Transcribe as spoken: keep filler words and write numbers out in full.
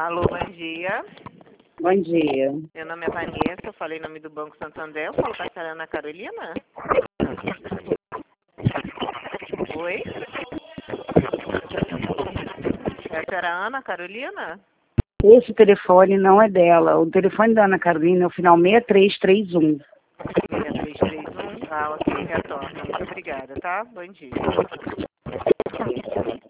Alô, bom dia. Bom dia. Meu nome é Vanessa, eu falei em nome do Banco Santander. Eu falo com a senhora Ana Carolina? Oi? É a senhora Ana Carolina? Esse telefone não é dela. O telefone da Ana Carolina é o final seis três três um. seis três três um? Ah, ok, retorna. Muito obrigada, tá? Bom dia.